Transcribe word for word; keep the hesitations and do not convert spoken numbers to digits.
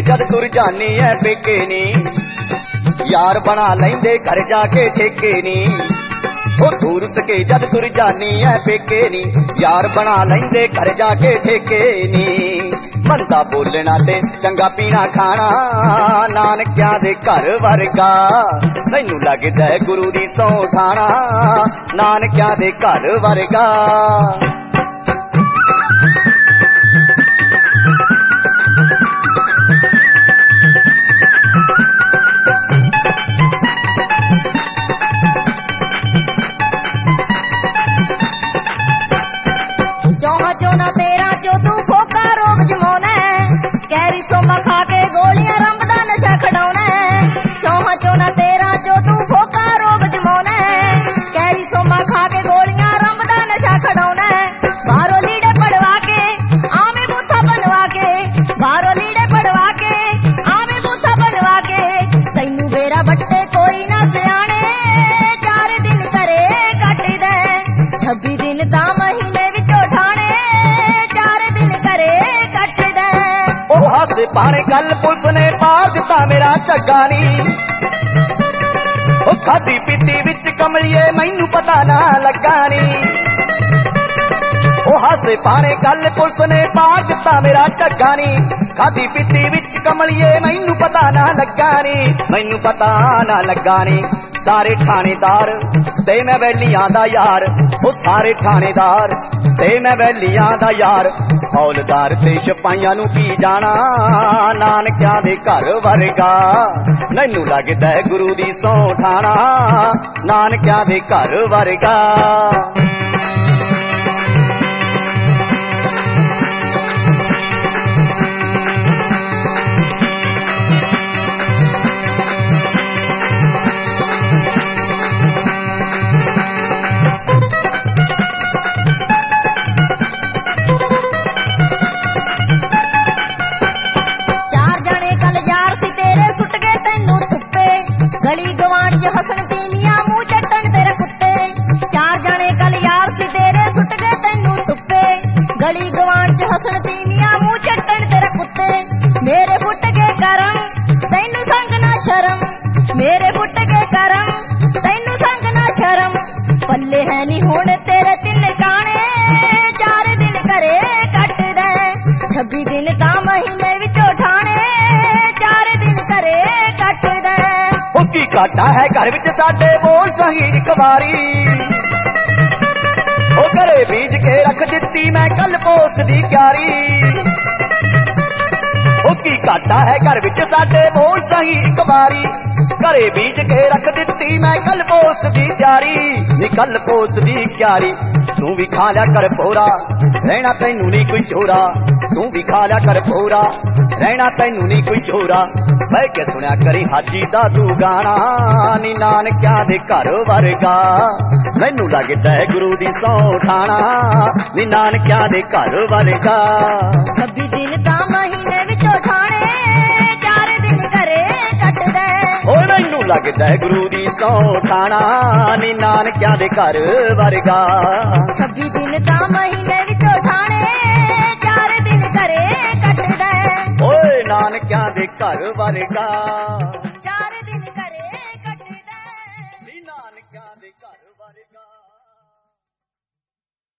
जद तुर जानी है पेके नी, यार बना लेंदे घर जाके ठेके नी। ओ दूर सके जद तुर जानी है पेके नी, यार बना लेंदे घर जाके ठेके नी। मंदा बोलना ते चंगा पीना खाना, नानकियां दे घर वर्गा मैनू लगदा है गुरु दी सौं खाना, नानकियां दे घर वर्गा। चौना तेरा जो तू फोका रोग जमाना है, कैरी सोमा खा के गोलियां रंब दा नशा खड़ाउना है। चौहा चौना तेरा जो तू फोका रोग जमाना है, कैरी सोमा खा के गोलियां रंब दा नशा खड़ाउना है। बाहरों लीड़े पड़वा के आवे बूथा बनवा के, बाहरों लीड़े पड़वा के आवे बूथा बनवा के। तैनू बेरा बट्टे कोई ना सियाने, चार दिन करे कट दे छब्बी दिन ता महीने विचों ठाणे, हासे पाने कल पुलिस ने पार दिता मेरा झग्गा नी। ओ खादी पीती विच कमलिए मैनू पता ना लगा नी। ओ हासे पाने कल पुलिस ने पार दिता मेरा झग्गा नी। खादी पीती विच कमलिए मैनू पता ना लगा नी, मैनू पता ना लगा नी। सारे थानेदार ते मैं वैलियां दा यार, ओ सारे थानेदार ते मैं वैलियां दा यार। हौलदार ते सिपाहियां नू की जाना, नानकियां दे घर वर्गा मैनू लगदा है गुरु दी सौं खाना, नानकियां दे घर वर्गा। गली गवांड च हसन तीमिया मुंह चट्टन तेरे कुत्ते, चार जने कल यार सी तेरे सुट गए तैनू तुप्पे। गली गवांड च हसन तीमिया मुंह चट्टन तेरे कुत्ते, मेरे फुट के करम तैनू संग ना शर्म, मेरे फुट के करम तैनू संग ना शर्म। पल्ले है नी हुण तेरे तिल काने, चार दिन करे कट दे छब्बी दिन ता महीने विचों ठाणे, चार दिन करे कट दे। की घाटा है घर विच साडे बोल सही इक वारी, ओ घरे बीज के रख दिती मैं कल पोस्ट दी क्यारी। ओ की घाटा है घर विच साडे बोल सही इक वारी, घरे बीज के रख दिती मैं कल पोस्ट दी त्यारी, नी कल पोस्ट दी क्यारी। तू भी खा लिया कर पोरा रहना तैनू नहीं कोई चोरा, तू भी खा लिया कर पोरा रहना तैनू नहीं कोई चोरा। बह के सुनिया करी हाजी दा तू गाना, नी नानकियां दे घर वर्गा मैनू लगदा है गुरु दी सौं खाना, नी नानकियां दे घर वर्गा। छब्बी दिन ता महीने विचों ठाणे, चार दिन करे कट दे। ओ मैनू लगदा है गुरु दी सौं खाना, नी नानकियां दे घर वर्गा। छब्बी दिन ता महीने विचों ठाणे, चार दिन करे कट दे। ओए नानकियां दे घर वर्गा।